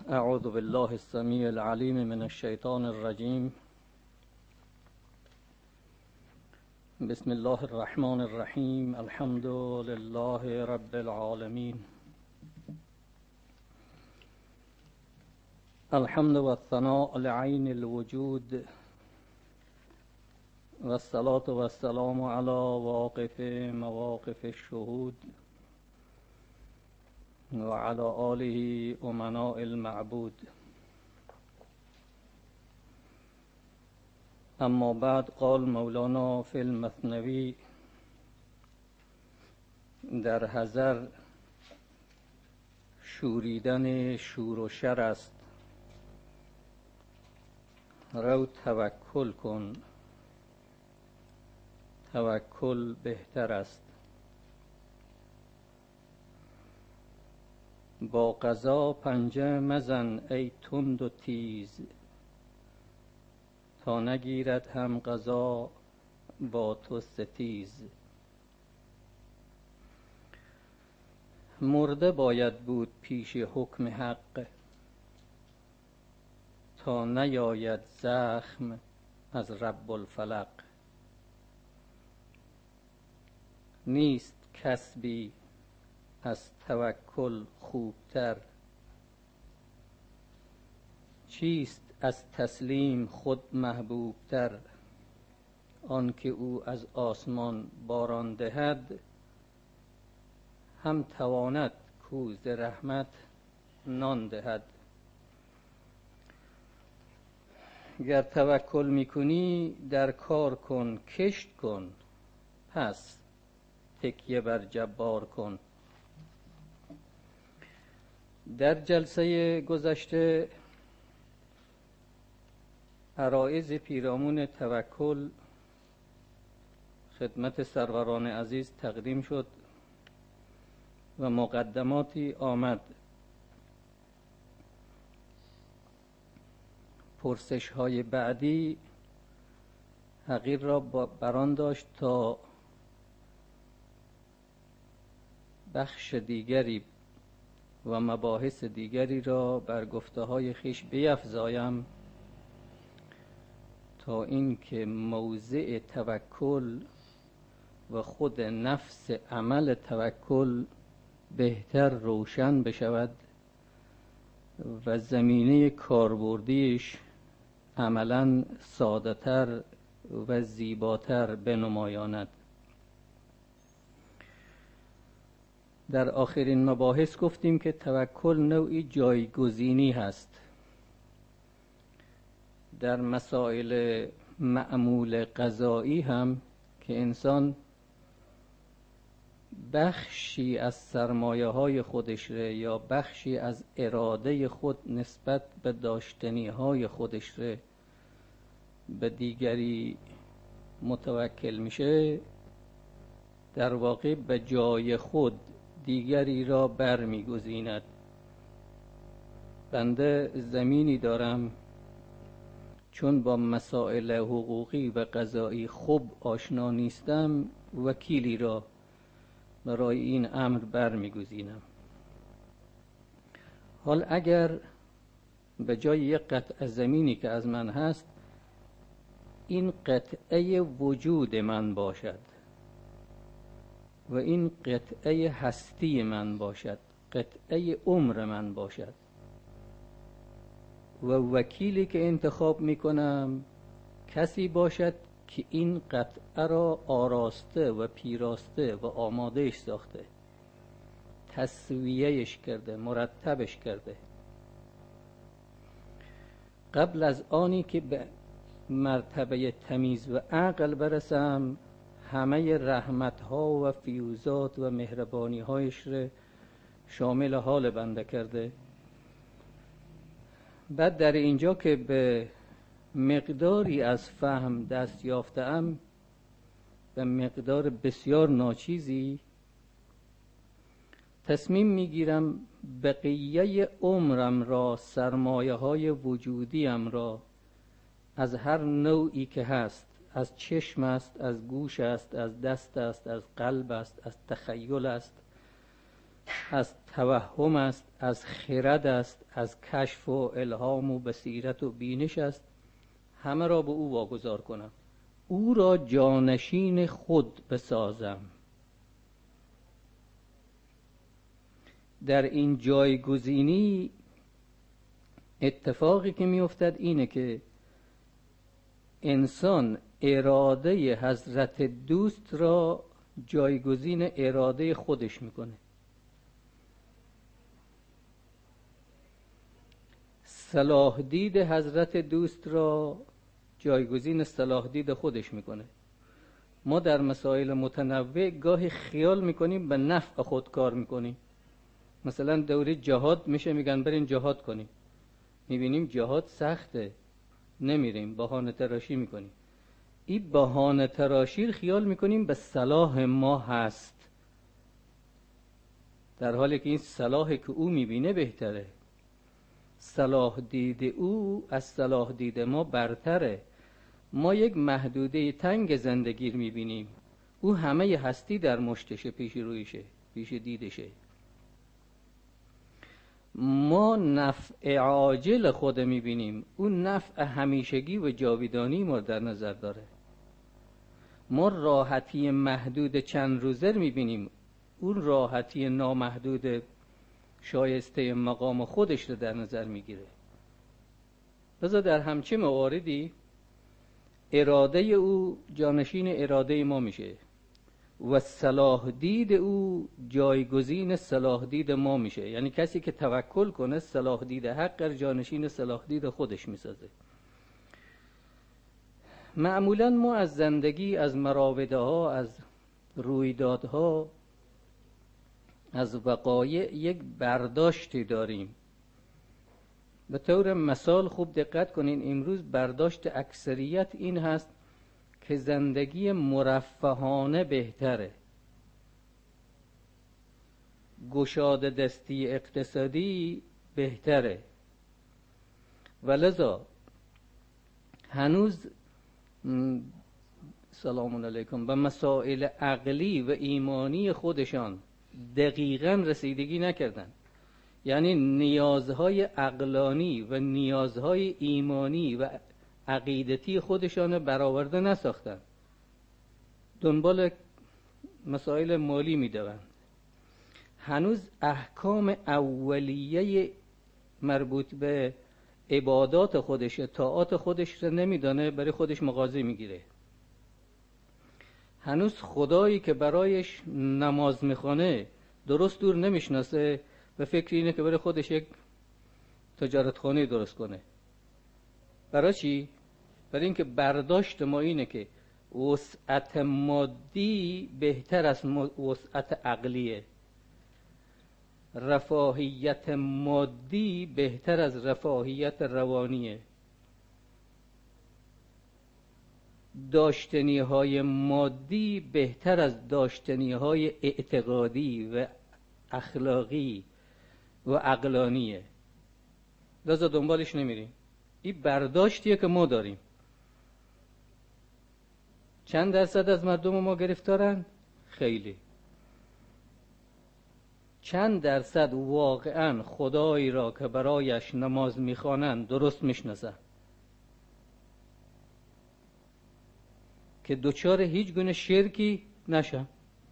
اعوذ بالله السمیع العلیم من الشیطان الرجیم. بسم الله الرحمن الرحیم. الحمد لله رب العالمین. الحمد والثناء لعین الوجود والصلاة والسلام علی واقف مواقف الشهود وعلى آله أمناء المعبود. اما بعد، قال مولانا في المثنوی: در حضر شوریدن شور و شر است، رو توکل کن، توکل بهتر است. با قضا پنجه مزن ای تند و تیز، تا نگیرد هم قضا با تو ستیز. مرده باید بود پیش حکم حق، تا نیاید زخم از رب الفلق. نیست کسبی از توکل خوبتر، چیست از تسلیم خود محبوبتر. آنکه او از آسمان باران دهد، هم تواند کو ز رحمت نان دهد. گر توکل میکنی در کار کن، کشت کن، پس تکیه بر جبار کن. در جلسه گذشته عرایض پیرامون توکل خدمت سروران عزیز تقدیم شد و مقدماتی آمد. پرسش های بعدی حقیر را بران داشت تا بخش دیگری و مباحث دیگری را بر گفته های خویش بیفزایم، تا اینکه موضع توکل و خود نفس عمل توکل بهتر روشن بشود و زمینه کاربردیش عملاً ساده‌تر و زیباتر بنمایاند. در آخرین مباحث گفتیم که توکل نوعی جایگزینی هست. در مسائل معمول قضایی هم که انسان بخشی از سرمایه های خودش ره یا بخشی از اراده خود نسبت به داشتنی های خودش ره به دیگری متوکل میشه، در واقع به جای خود دیگری را بر میگزیند. بنده زمینی دارم، چون با مسائل حقوقی و قضایی خوب آشنا نیستم، وکیلی را برای این امر بر میگزینم. حال اگر به جای یک قطعه زمینی که از من هست، این قطعه وجود من باشد و این قطعه هستی من باشد، قطعه عمر من باشد، و وکیلی که انتخاب میکنم کسی باشد که این قطعه را آراسته و پیراسته و آمادهش ساخته، تسویهش کرده، مرتبش کرده. قبل از آنی که به مرتبه تمیز و عقل برسم، همه رحمتها و فیوزات و مهربانی هایش را شامل حال بنده کرده. بعد در اینجا که به مقداری از فهم دست یافتم، به مقدار بسیار ناچیزی، تصمیم میگیرم بقیه عمرم را، سرمایه های وجودیم را از هر نوعی که هست، از چشم است، از گوش است، از دست است، از قلب است، از تخیل است، از توهم است، از خرد است، از کشف و الهام و بصیرت و بینش است. همه را به او واگذار کنم، او را جانشین خود بسازم. در این جایگزینی اتفاقی که می افتد اینه که انسان اراده حضرت دوست را جایگزین اراده خودش میکنه. صلاح دید حضرت دوست را جایگزین صلاح دید خودش میکنه. ما در مسائل متنوع گاهی خیال میکنیم به نفع خود کار میکنیم. مثلا دوره جهاد میشه میگن برین جهاد کنیم، میبینیم جهاد سخته، نمیریم، بهانه تراشی میکنیم. این بهانه تراشی خیال میکنیم به صلاح ما هست، در حالی که این صلاحی که او میبینه بهتره. صلاح دید او از صلاح دید ما برتره. ما یک محدوده تنگ زندگی میبینیم، او همه هستی در مشتشه، پیش رویشه، پیش دیدشه. ما نفع عاجل خود میبینیم، اون نفع همیشگی و جاویدانی ما در نظر داره. ما راحتی محدود چند روزه میبینیم، اون راحتی نامحدود شایسته مقام خودش رو در نظر میگیره. لذا در همچین مواردی اراده او جانشین اراده ما میشه و صلاح دید او جایگزین صلاح دید ما میشه. یعنی کسی که توکل کنه صلاح دید حق جانشین صلاح دید خودش میسازه. معمولا ما از زندگی، از مراوده ها، از رویدادها، از وقایع یک برداشتی داریم. به طور مثال خوب دقت کنین، امروز برداشت اکثریت این هست که زندگی مرفهانه بهتره، گشاده دستی اقتصادی بهتره، و لذا هنوز سلام علیکم به مسائل عقلی و ایمانی خودشان دقیقاً رسیدگی نکردن. یعنی نیازهای عقلانی و نیازهای ایمانی و عقیدتی خودشان برآورده نساختن، دنبال مسائل مالی میدوند. هنوز احکام اولیه مربوط به عبادات خودش، طاعات خودش رو نمیدانه، برای خودش مغازه میگیره. هنوز خدایی که برایش نماز میخونه درست دور نمیشناسه و فکر اینه که برای خودش یک تجارتخانه درست کنه. برای چی؟ برای اینکه برداشت ما اینه که وسعت مادی بهتر از وسعت عقلیه، رفاهیت مادی بهتر از رفاهیت روانیه، داشتنی های مادی بهتر از داشتنی های اعتقادی و اخلاقی و عقلانیه. لذا دنبالش نمیریم. این برداشتیه که ما داریم. چند درصد از مردم ما گرفتارن؟ خیلی. چند درصد واقعا خدایی را که برایش نماز میخوانند درست میشناسن که دوچار هیچ گونه شرکی نشن؟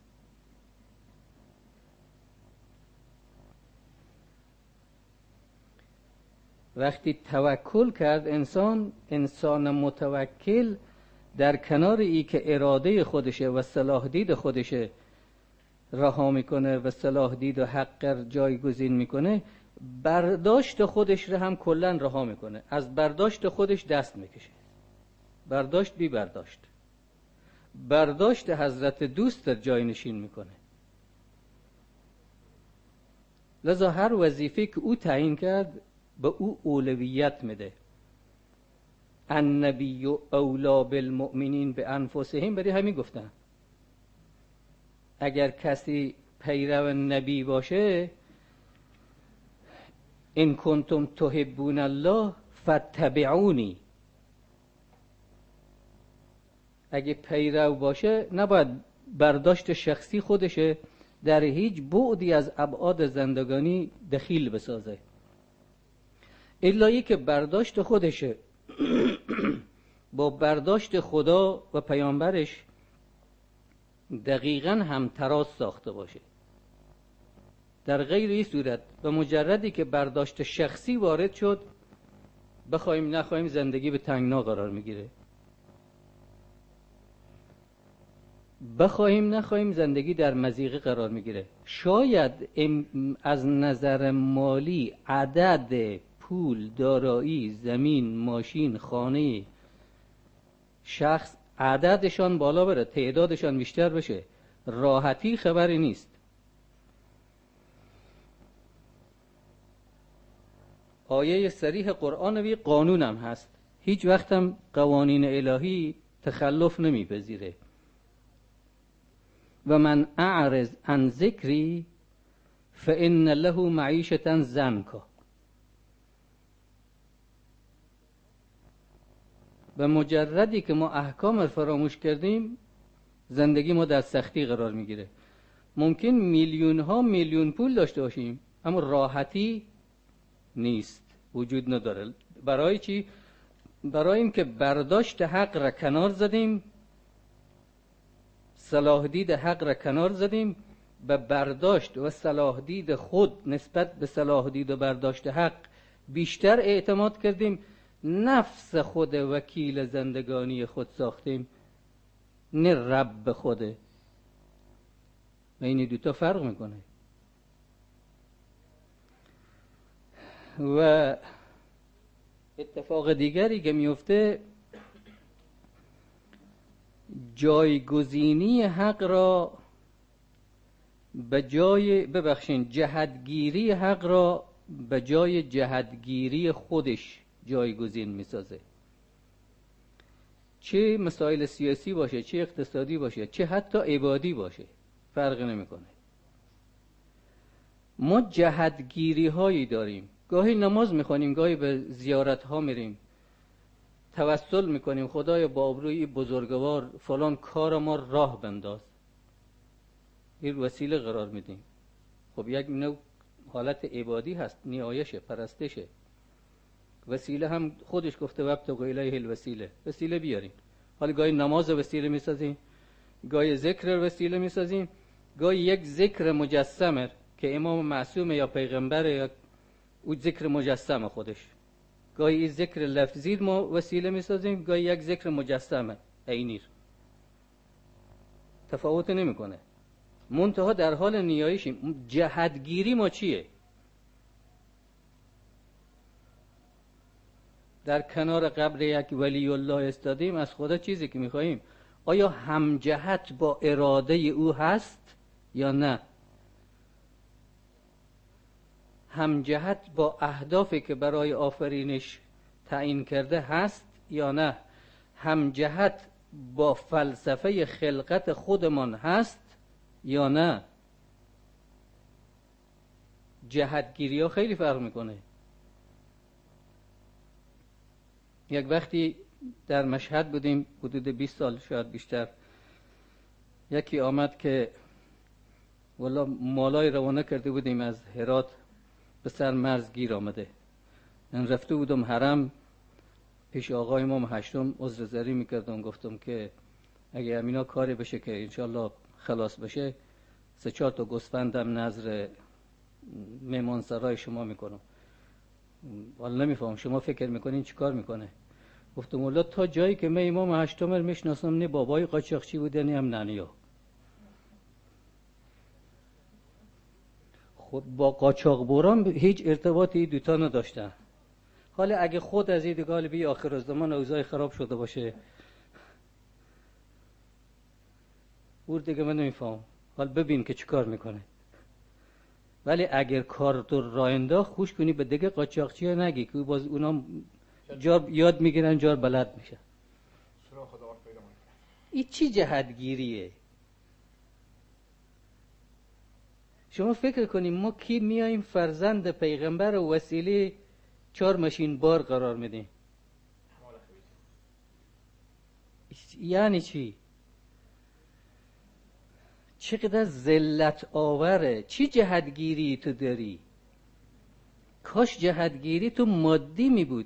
وقتی توکل کرد انسان متوکل در کنار ای که اراده خودشه و صلاح دید خودشه رها میکنه و صلاح دید و حق جایگزین میکنه، برداشت خودش رو هم کلن رها میکنه، از برداشت خودش دست میکشه. برداشت بی برداشت، برداشت حضرت دوست جای نشین میکنه. لذا هر وظیفه که او تعیین کرد به او اولویت میده. النبی اولی بالمؤمنین بانفسهم، برای همین گفتن اگر کسی پیرو نبی باشه، ان کنتم تحبون الله فاتبعونی، اگه پیرو باشه نباید برداشت شخصی خودشه در هیچ بعدی از ابعاد زندگانی دخیل بسازه، الا که برداشت خودشه با برداشت خدا و پیامبرش دقیقاً هم تراز ساخته باشه. در غیر این صورت به مجردی که برداشت شخصی وارد شد، بخوایم نخوایم زندگی به تنگنا قرار میگیره، بخوایم نخوایم زندگی در مضیقه قرار میگیره. شاید از نظر مالی عدد پول، دارایی، زمین، ماشین، خانه شخص عددشان بالا بره، تعدادشان بیشتر بشه، راحتی خبری نیست. آیه صریح قرآن و قانون هم هست، هیچ وقت هم قوانین الهی تخلف نمیپذیره. و من اعرض عن ذکری فان له معیشة ضنکا. به مجردی که ما احکام فراموش کردیم، زندگی ما در سختی قرار میگیره. ممکن میلیون ها میلیون پول داشته باشیم اما راحتی نیست، وجود نداره. برای چی؟ برای اینکه برداشت حق را کنار زدیم، صلاح دید حق را کنار زدیم، به برداشت و صلاح دید خود نسبت به صلاح دید و برداشت حق بیشتر اعتماد کردیم، نفس خود وکیل زندگانی خود ساختیم، نه رب خوده. و این دوتا فرق میکنه. و اتفاق دیگری که میفته، جایگزینی حق را به جای جهتگیری حق را به جای جهتگیری خودش جایگزین میسازه. چه مسائل سیاسی باشه، چه اقتصادی باشه، چه حتی عبادی باشه، فرق نمیکنه. ما جهتگیری هایی داریم، گاهی نماز میخوانیم، گاهی به زیارت ها میریم، توسل میکنیم خدای با ابروی بزرگوار فلان کار ما راه بنداز، این وسیله قرار میدیم. خب یک نوع حالت عبادی هست، نیایشه، پرستشه. وسیله هم خودش گفته وابتغوا الیه الوسیله، وسیله بیاریم. حالا گاهی نماز وسیله میسازیم، گاهی ذکر وسیله میسازیم، گاهی یک ذکر مجسمه که امام معصوم یا پیغمبر یا او ذکر مجسم خودش، گاهی این ذکر لفظی ما وسیله میسازیم، گاهی یک ذکر مجسمه عینی. تفاوت نمیکنه، منتها در حال نیایشیم. جهتگیری ما چیه؟ در کنار قبر یک ولی الله استادیم، از خدا چیزی که میخواییم آیا همجهت با اراده او هست یا نه؟ همجهت با اهدافی که برای آفرینش تعیین کرده هست یا نه؟ همجهت با فلسفه خلقت خودمان هست یا نه؟ جهتگیری ها خیلی فرق میکنه. یک وقتی در مشهد بودیم، حدود 20 سال شاید بیشتر، یکی آمد که والا مالای روانه کرده بودیم از هرات به سر مرز گیر آمده. من رفته بودم حرم پیش آقای امام هشتم عذرخواهی میکردم، گفتم که اگه همینا کاری بشه که انشالله خلاص بشه، 3-4 تا گوسفندم نظر مهمانسرای شما میکنم. والا نمیفهم شما فکر میکنین چی کار میکنه؟ گفتم والا تا جایی که من امام هشتم رو میشناسم، نه بابای قاچاقچی بوده نه هم ننیا. خود با قاچاق بران هیچ ارتباطی دوتا نداشتن. حالا اگه خود از این دیگه بی آخر الزمان اوضاع خراب شده باشه، او دیگه من نمیفهم. حالا ببین که چی کار میکنه. ولی اگر کار تو راه انداخت، خوش کنی به دیگه قاچاقچی ها نگی که باز اونا جا یاد میگیرن، جا بلد میشه. این چی جهتگیریه؟ شما فکر کنیم ما کی میاییم فرزند پیغمبر و وسیله 4 ماشین بار قرار میدیم؟ یعنی چی؟ چقدر ذلت آوره. چی جهتگیری تو داری؟ کاش جهتگیری تو مادی می بود.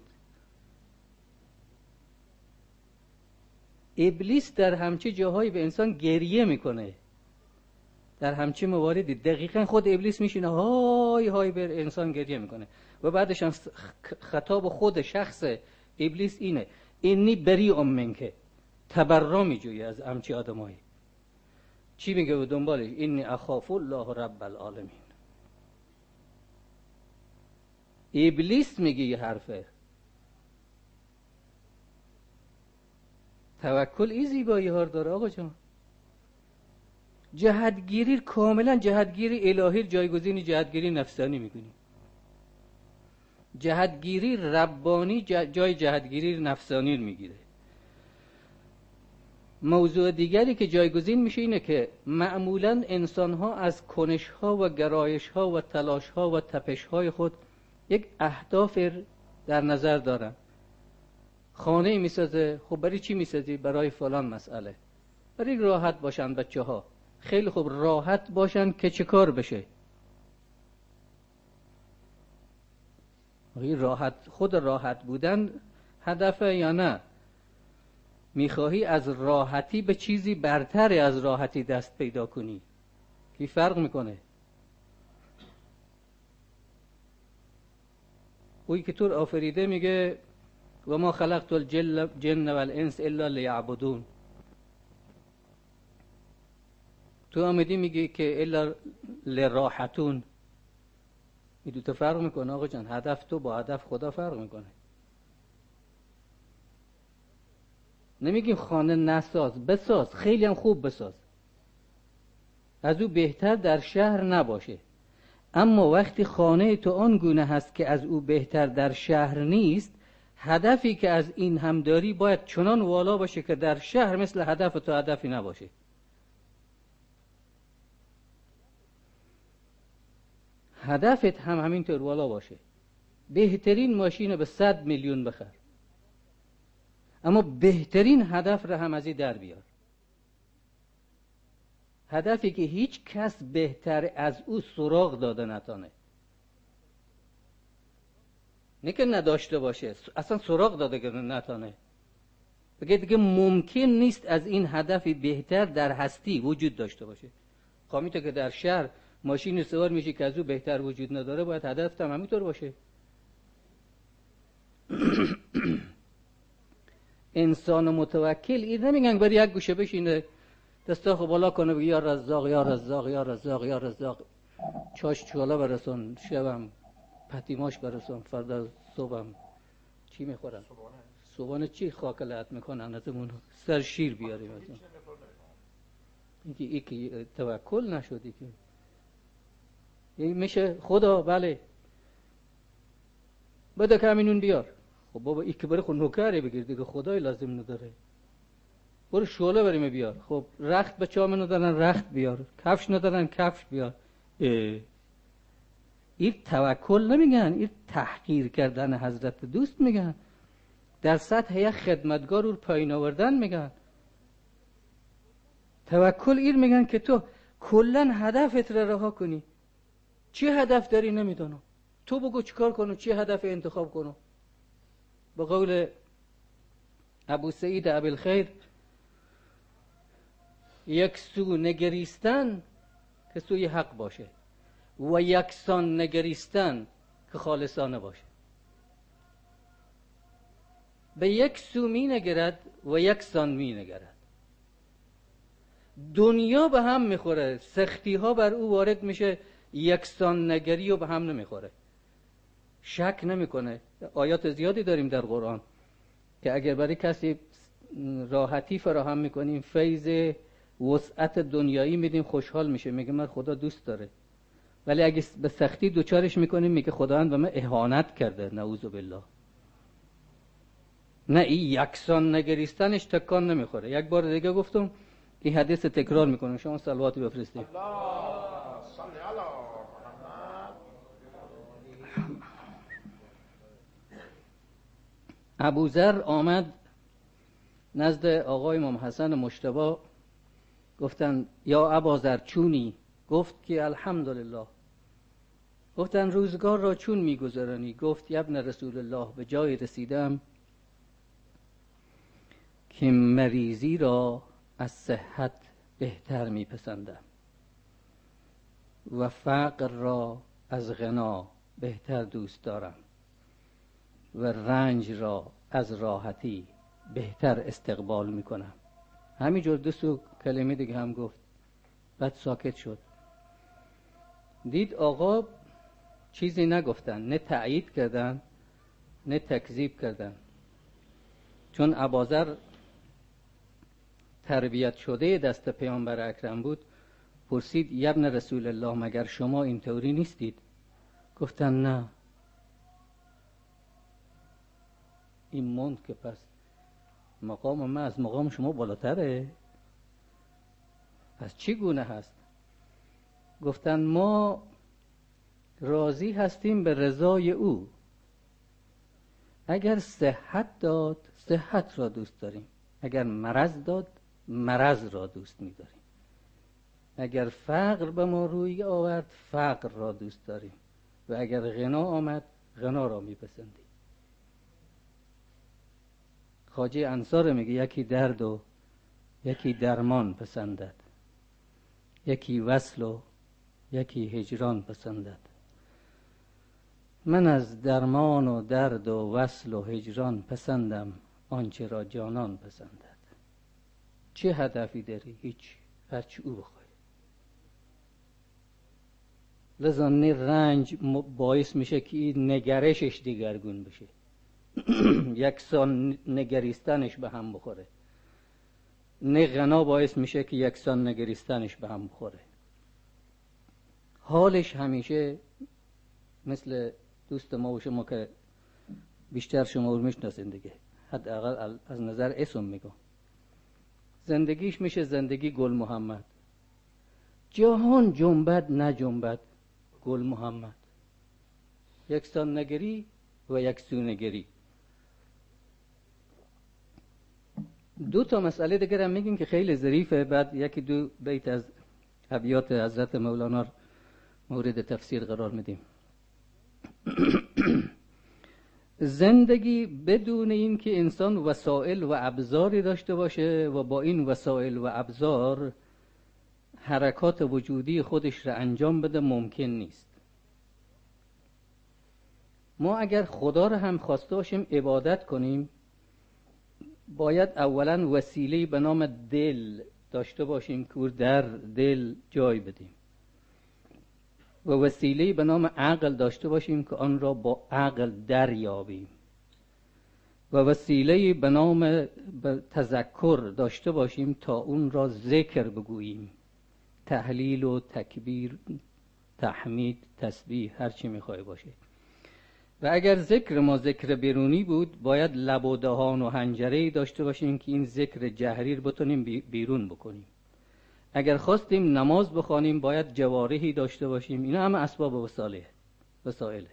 ابلیس در همچه جاهایی به انسان گریه میکنه، در همچه مواردی دقیقا خود ابلیس میشینه های های بر انسان گریه میکنه و بعدش هم خطاب خود شخص ابلیس اینه اینی بریء منک، تبرا میجویه از همچه آدمایی. چی میگه و دنبالش؟ اینی اخاف الله رب العالمین. ابلیس میگه یه حرفه. توکل این زیبایی ها داره آقا جان. جهتگیری کاملا جهتگیری الهی جایگزین جهتگیری نفسانی میکنی. جهتگیری ربانی جای جهتگیری نفسانی میگیره. موضوع دیگری که جایگزین میشه اینه که معمولا انسان ها از کنش ها و گرایش ها و تلاش ها و تپش های خود یک اهداف در نظر دارن. خانه میسازه، خب برای چی میسازی؟ برای فلان مسئله، برای راحت باشن بچه ها. خیلی خوب راحت باشن که چه کار بشه؟ راحت، خود راحت بودن هدفه یا نه؟ میخواهی از راحتی به چیزی برتر از راحتی دست پیدا کنی که فرق میکنه. اوی که تو آفریده میگه و ما خلقت الجن والانس الا لیعبدون. تو آمدی میگی که الا لراحتون. این دو تا فرق میکنه آقا جان. هدف تو با هدف خدا فرق میکنه. نمیگیم خانه نساز، بساز، خیلی هم خوب بساز، از او بهتر در شهر نباشه. اما وقتی خانه تو آن گونه هست که از او بهتر در شهر نیست، هدفی که از این هم داری باید چنان والا باشه که در شهر مثل هدف تو هدفی نباشه. هدفت هم همینطور والا باشه. بهترین ماشین به 100 میلیون بخر، اما بهترین هدف را هم از این در بیار. هدفی که هیچ کس بهتر از او سراغ داده نتانه. نه که نداشته باشه، اصلا سراغ داده که نتانه. بگه دیگه ممکن نیست از این هدفی بهتر در هستی وجود داشته باشه. خواهی تو که در شهر ماشین سوار میشه که از او بهتر وجود نداره، باید هدف هم همینطور باشه. انسان متوکل این نمیگن بری یک گوشه بشینه دستاخو بالا کنه بگه یا رزاق یا رزاق یا رزاق یا رزاق، چاش چولا برسون، شبم پتیماش برسون، فردا صبحم چی میخورن؟ صبحانه چی خاک لحت میکنن ازمون سر شیر بیاریم از اون. این که توکل نشدی که یعنی میشه خدا بله بده که همینون بیار. خب بابا این که برای خود نوکره بگیر دیگه، خدای لازم نداره. برو شعله بریم بیار. خب رخت به چامه ندارن رخت بیار، کفش ندارن کفش بیار. این توکل نمیگن، این تحقیر کردن حضرت دوست میگن. در سطح یک خدمتگار رو پایین آوردن میگن. توکل این میگن که تو کلن هدفت را رها کنی. چی هدف داری نمیدونم، تو بگو چیکار کنو، چی هدف انتخاب کنو. به قول ابو سعید ابوالخیر، یک سو نگریستن که سوی حق باشه و یکسان نگریستن که خالصانه باشه. به یک سو می نگرد و یکسان می نگرد. دنیا به هم میخوره، سختی ها بر او وارد میشه، یکسان نگری و به هم نمیخوره. شک نمیکنه. آیات زیادی داریم در قرآن که اگر برای کسی راحتی فراهم میکنیم، فیض وسعت دنیایی میدیم، خوشحال میشه، میگه من خدا دوست داره. ولی اگه به سختی دوچارش میکنیم میگه خداوند به من اهانت کرده، نعوذ بالله. نه، این یکسان نگریستنش تکان نمیخوره. یک بار دیگه گفتم این حدیث تکرار میکنم، شما صلواتی بفرستید. ابوذر آمد نزد آقای امام حسن مجتبی گفتن یا ابازر چونی؟ گفت که الحمدلله. گفتن روزگار را چون میگذرانی؟ گفت ابن رسول الله به جای رسیدم که مریضی را از صحت بهتر میپسندم و فقر را از غنا بهتر دوست دارم و رنج را از راحتی بهتر استقبال میکنم. همینجور دو کلمه دیگه هم گفت، بعد ساکت شد. دید آقا چیزی نگفتن، نه تأیید کردن نه تکذیب کردن. چون اباذر تربیت شده دست پیامبر اکرم بود، پرسید ابن رسول الله مگر شما اینطوری نیستید؟ گفتن نه. این موند که پس مقام من از مقام شما بالاتره، پس چی گونه هست؟ گفتن ما راضی هستیم به رضای او. اگر صحت داد صحت را دوست داریم، اگر مرض داد مرض را دوست می‌داریم، اگر فقر به ما روی آورد فقر را دوست داریم و اگر غنا آمد غنا را میپسندیم. خواجه انصار میگه یکی درد و یکی درمان پسندد، یکی وصل و یکی هجران پسندد. من از درمان و درد و وصل و هجران پسندم آنچه را جانان پسندد. چه هدفی داری؟ هیچ، هرچی او بخوای. لذا نه رنج باعث میشه که این نگرشش دیگرگون بشه یکسان نگریستنش به هم بخوره، نه غنا باعث میشه که یکسان نگریستنش به هم بخوره. حالش همیشه مثل دوست ما و شما که بیشتر شما رو میشناسین دیگه، حداقل از نظر اسم میگم، زندگیش میشه زندگی گل محمد. جهان جنبد نه جنبد، گل محمد. یکسان نگری و یکسو نگری. دو تا مسئله دیگر هم میگیم که خیلی ظریفه، بعد یکی دو بیت از ابیات حضرت مولانا رو مورد تفسیر قرار میدیم. زندگی بدون این که انسان وسایل و ابزاری داشته باشه و با این وسایل و ابزار حرکات وجودی خودش را انجام بده ممکن نیست. ما اگر خدا را هم خواسته باشیم عبادت کنیم، باید اولا وسیله‌ای به نام دل داشته باشیم که در دل جای بدیم و وسیله‌ای به نام عقل داشته باشیم که آن را با عقل دریابیم و وسیله‌ای به نام تذکر داشته باشیم تا اون را ذکر بگوییم، تحلیل و تکبیر، تحمید، تسبیح، هر چی میخوای باشه. و اگر ذکر ما ذکر بیرونی بود، باید لب و دهان و حنجره‌ای داشته باشیم که این ذکر جهری رو بتونیم بیرون بکنیم. اگر خواستیم نماز بخوانیم باید جوارحی داشته باشیم. اینا همه اسباب وسائله.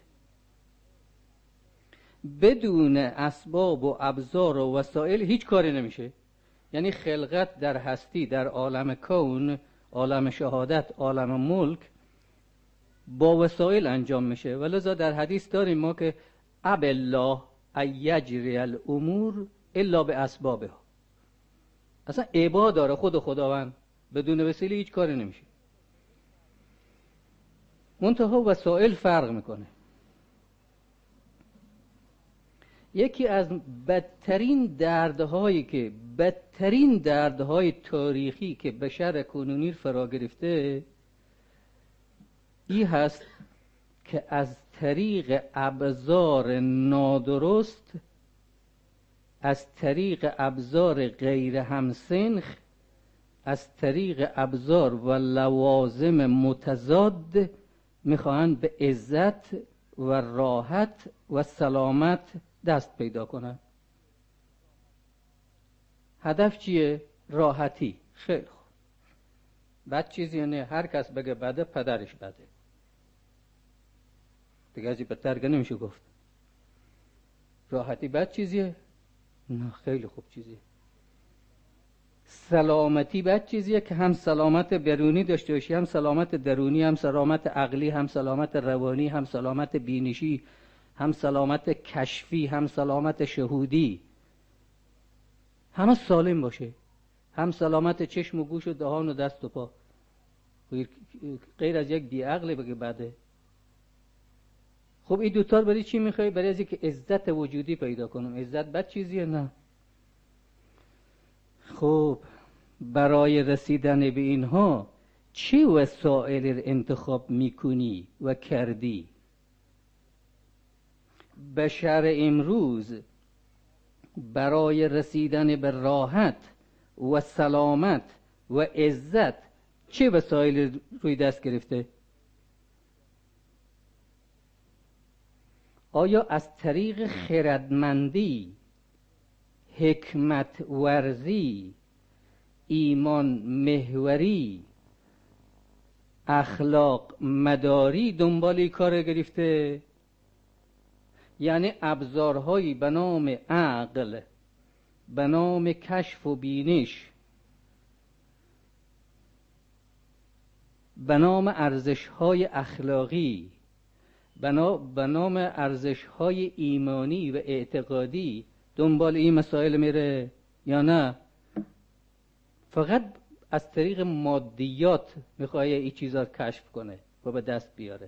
بدون اسباب و ابزار و وسایل هیچ کاری نمیشه. یعنی خلقت در هستی، در عالم کون، عالم شهادت، عالم ملک با وسایل انجام میشه. ولذا در حدیث داریم ما که اب الله ایجری الامور الا به اسبابها. اصلا ابا داره خود خداوند، بدون وسیله هیچ کاری نمیشه. منتها وسایل فرق میکنه. یکی از بدترین دردهای تاریخی که بشر کنونی فرا گرفته این هست که از طریق ابزار نادرست، از طریق ابزار غیر همسنخ، از طریق ابزار و لوازم متضاد میخواهند به عزت و راحت و سلامت دست پیدا کنند. هدف چیه؟ راحتی. خیلی خوب. بد چیزی نه، هر کس بگه بده پدرش بده. دیگه ازی بدتر که نمیشه گفت. راحتی بد چیزیه؟ نه، خیلی خوب چیزیه. سلامتی بد چیزیه که هم سلامت برونی داشته باشی، هم سلامت درونی، هم سلامت عقلی، هم سلامت روانی، هم سلامت بینشی، هم سلامت کشفی، هم سلامت شهودی، همه سالم باشه، هم سلامت چشم و گوش و دهان و دست و پا. غیر از یک بیعقل بگه بده. خب این دوتا رو برای چی میخوای؟ برای از اینکه عزت وجودی پیدا کنم. عزت بد چیزیه؟ نه. خب برای رسیدن به اینها چه وسایل انتخاب میکنی و کردی؟ بشر امروز برای رسیدن به راحت و سلامت و عزت چه وسایل روی دست گرفته؟ آیا از طریق خردمندی، حکمت ورزی، ایمان محوری، اخلاق مداری دنبال این کار گرفته؟ یعنی ابزارهایی به نام عقل، به نام کشف و بینش، به نام ارزش‌های اخلاقی، به نام ارزش‌های ایمانی و اعتقادی دنبال این مسائل میره یا نه؟ فقط از طریق مادیات میخواد این چیزا کشف کنه و به دست بیاره.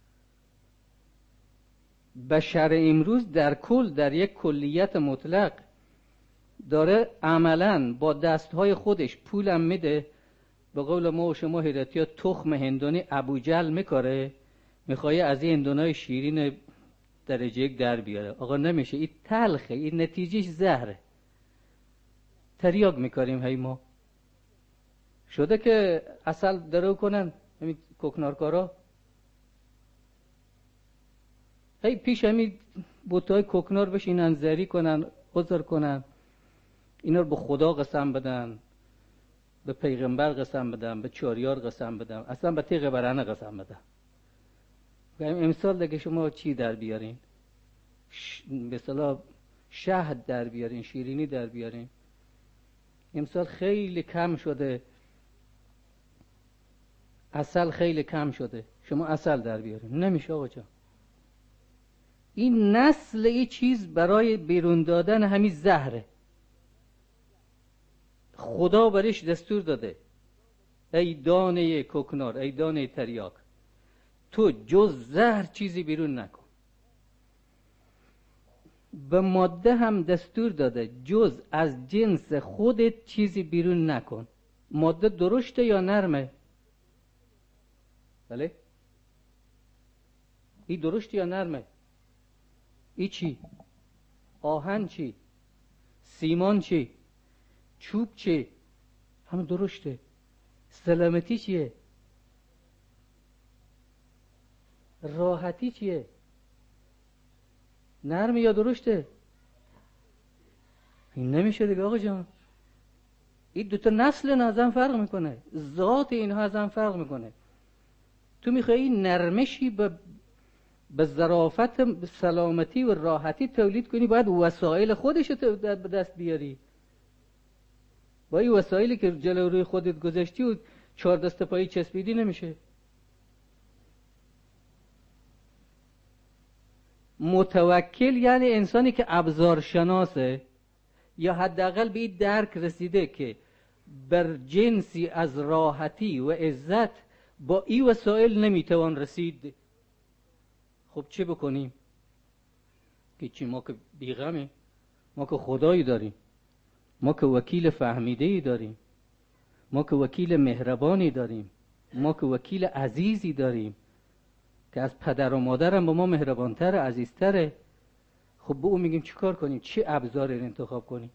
بشر امروز در کل، در یک کلیت مطلق، داره عملاً با دستهای خودش پولم میده، به قول ما و شما هیرتیا تخم هندونی ابوجل میکاره، میخواد از این هندونای شیرین درجه یک در بیاره. آقا نمیشه، این تلخه، این نتیجهش زهره. تریاک میکاریم هی ما. شده که اصل درو کنن همین کوکنارکارا، هی پیش همین بوتای کوکنار بشینن زری کنن، عذر کنن، اینا رو به خدا قسم بدن، به پیغمبر قسم بدن، به چاریار قسم بدن، اصلا به تیغ برهنه قسم بدن. امسال دیگه شما چی در بیارین؟ به اصطلاح شهد در بیارین، شیرینی در بیارین. امسال خیلی کم شده، عسل خیلی کم شده، شما عسل در بیارین. نمیشه آقا جان. این نسل این چیز برای بیرون دادن همین زهره. خدا برش دستور داده ای دانه کوکنار، ای دانه تریاک، تو جز زهر چیزی بیرون نکن. به ماده هم دستور داده جز از جنس خودت چیزی بیرون نکن. ماده درشته یا نرمه؟ بله؟ این درشته یا نرمه؟ ای چی؟ آهن چی؟ سیمان چی؟ چوب چی؟ همه درشته. سلامتی چیه؟ راحتی چیه؟ نرمه یا درشته؟ این نمیشه دیگه آقا جان. این دوتا نسل ازم فرق میکنه، ذات اینها ازم فرق میکنه. تو میخوایی این نرمشی به ظرافت سلامتی و راحتی تولید کنی، باید وسایل خودش رو به دست بیاری. با این وسایلی که جلو روی خودت گذاشتی و 4 دست پایی چسبیدی نمیشه. متوکل یعنی انسانی که ابزار شناسه، یا حداقل به این درک رسیده که بر جنسی از راحتی و عزت با این وسایل نمیتوان رسید. خب چه بکنیم؟ که چی؟ ما که بیغمه، ما که خدایی داریم، ما که وکیل فهمیده‌ای داریم، ما که وکیل مهربانی داریم، ما که وکیل عزیزی داریم که از پدر و مادرم با ما مهربانتر، عزیزتره. خب به او میگیم چیکار کنیم؟ چه ابزاری رو انتخاب کنیم؟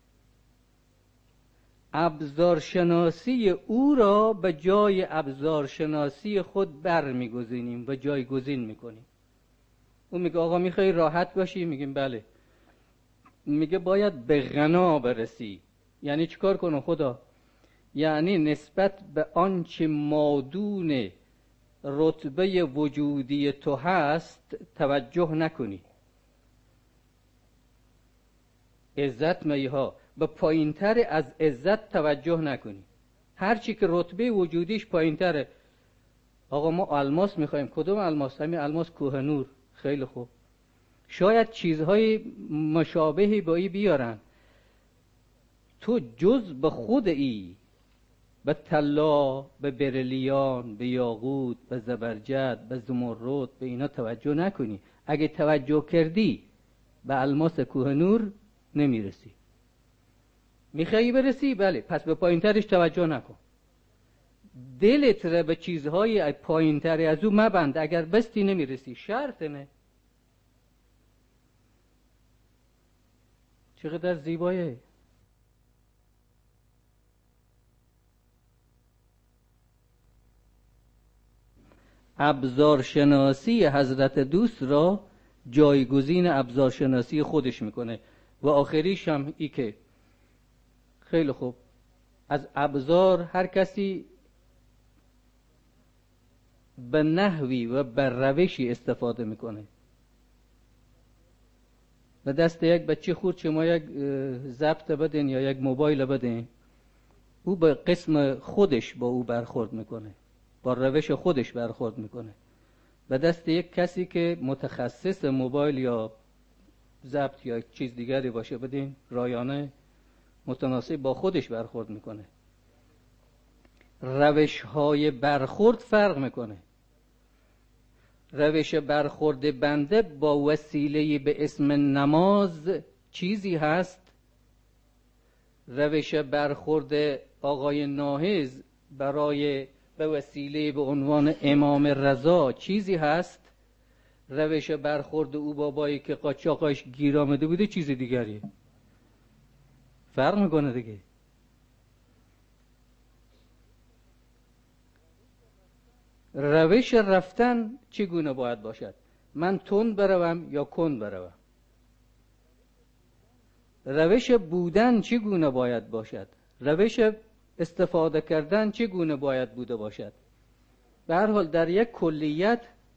ابزارشناسی او را به جای ابزارشناسی خود برمیگزینیم و جایگزین میکنیم. او میگه آقا میخوای راحت باشی؟ میگیم بله. میگه باید به غنا برسی. یعنی چیکار کنم خدا؟ یعنی نسبت به آنچه مادون رتبه وجودی تو هست توجه نکنی. عزت میها به پایینتر از عزت توجه نکنی. هر چی که رتبه وجودیش پایینتره. آقا ما الماس میخوایم. کدوم الماس؟ همین الماس کوهنور. خیلی خوب، شاید چیزهای مشابهی با ای بیارن. تو جز به خود ای، به طلا، به برلیان، به یاقوت، به زبرجد، به زمرد، به اینا توجه نکنی. اگه توجه کردی به الماس کوهنور نمیرسی. میخوایی برسی؟ بله، پس به پایینترش توجه نکن. دلت را به چیزهای پایینتر از او مبند. اگر بستی نمیرسی. شرط نه. چقدر زیبایه. ابزارشناسی حضرت دوست را جایگزین ابزارشناسی خودش میکنه و آخریش هم ای که خیلی خوب، از ابزار هر کسی به نحوی و به روشی استفاده میکنه. به دست یک بچه خورد شما یک ضبط بدین یا یک موبایل بدین، او به قسم خودش با او برخورد میکنه، با روش خودش برخورد میکنه. به دست یک کسی که متخصص موبایل یا ضبط یا چیز دیگری باشه بدین، رایانه متناسب با خودش برخورد میکنه. روش های برخورد فرق میکنه. روش برخورد بنده با وسیله به اسم نماز چیزی هست، روش برخورد آقای ناهض برای به وسیله به عنوان امام رضا چیزی هست، روش برخورد او بابایی که قاچاقش گیر آمده بوده چیز دیگریه. فرق میکنه دیگه. روش رفتن چگونه باید باشد؟ من تند بروم یا کند بروم؟ روش بودن چگونه باید باشد؟ روش استفاده کردن چگونه باید بوده باشد؟ به هر حال در یک کلیت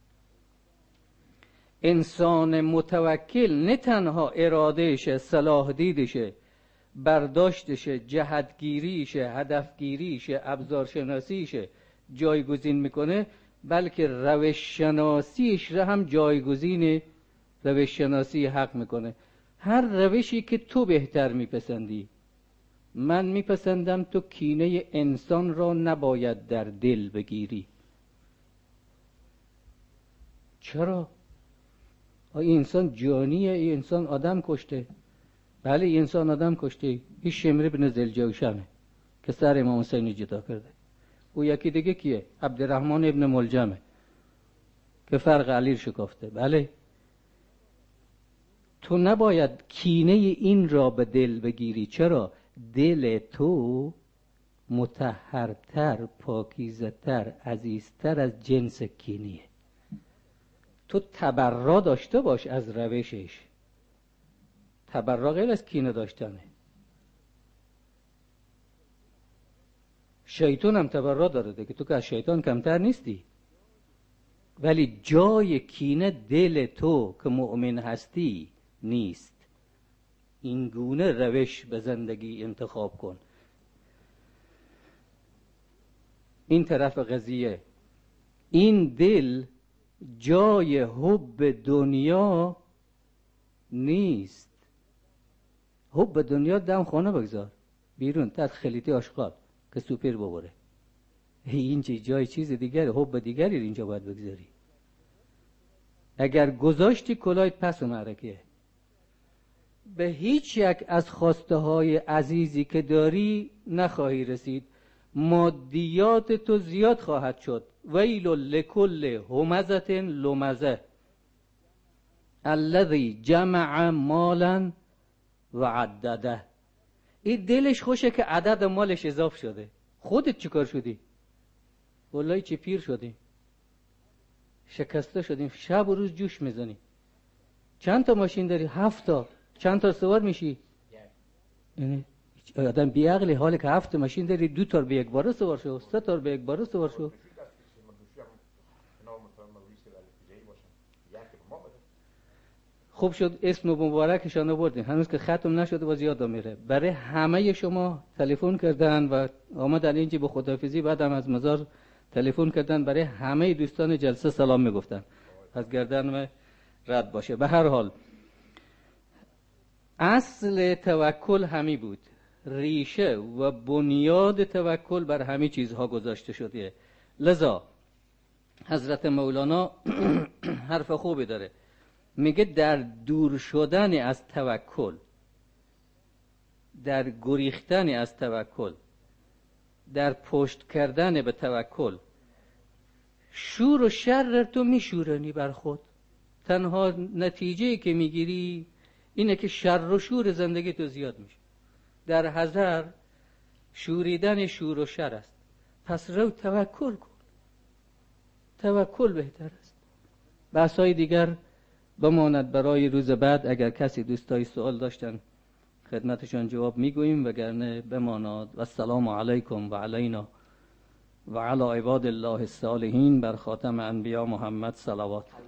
انسان متوکل نه تنها ارادهشه، صلاح دیدشه، برداشتشه، جهتگیریشه، هدفگیریشه، ابزارشناسیشه جایگزین میکنه، بلکه روش شناسیش را هم جایگزین روش شناسی حق میکنه. هر روشی که تو بهتر میپسندی. من میپسندم تو کینه انسان را نباید در دل بگیری. چرا؟ این انسان جانیه، این انسان آدم کشته. بله این انسان آدم کشته. این شمر بن ذوالجوشنه که سر امام حسین جدا کرده. او یکی دیگه کیه؟ عبدالرحمن ابن ملجمه که فرق علی شکافته. بله تو نباید کینه این را به دل بگیری. چرا؟ دل تو مطهرتر، پاکیزتر، عزیزتر از جنس کینیه. تو تبرا داشته باش از روشش. تبرا غیر از کینه داشتنه. شیطان هم تبرا داره دیگه، تو که از شیطان کمتر نیستی. ولی جای کینه دل تو که مؤمن هستی نیست. این گونه روش به زندگی انتخاب کن. این طرف قضیه. این دل جای حب دنیا نیست. حب دنیا دم خانه بگذار بیرون تحت خلیتی آشغال که سوپر ببره. این جای چیز دیگری، حب دیگری اینجا باید بگذاری. اگر گذاشتی کلاهت پس و معرکه. به هیچ یک از خواسته های عزیزی که داری نخواهی رسید. مادیات تو زیاد خواهد شد. ویل لکل همزة لمزه الذی جمع مالا و عدده. این دلش خوشه که عدد مالش اضاف شده. خودت چیکار شدی؟ والله چه پیر شدیم، شکسته شدیم، شب و روز جوش میزنی. چند تا ماشین داری؟ 7 تا. چند تا سوار میشی؟ یعنی آدم بی عقلی حالی که 7 ماشین داری 2 تا به یک باره سوار شو، 3 تا به یک باره سوار شو. خوب شد اسم مبارکشان آوردیم، هنوز که ختم نشده باز یادم میره. برای همه شما تلفن کردن و آمدن اینجا به خداحافظی، بعدم از مزار تلفن کردن، برای همه دوستان جلسه سلام میگفتن، از گردن رد باشه. به هر حال اصل توکل همی بود، ریشه و بنیاد توکل بر همه چیزها گذاشته شده. لذا حضرت مولانا حرف خوبی داره، میگه در دور شدن از توکل، در گریختن از توکل، در پشت کردن به توکل، شور و شر تو میشورنی بر خود. تنها نتیجه که میگیری اینه که شر و شور زندگی تو زیاد میشه. در حذر شوریدن شور و شر است. پس رو توکل کن، توکل بهتر است. بحثای دیگر بماند برای روز بعد، اگر کسی دوستای سوال داشتن خدمتشان جواب میگوییم، وگرنه بماند. و السلام علیکم و علینا و علی عباد الله الصالحین. بر خاتم انبیا محمد صلوات.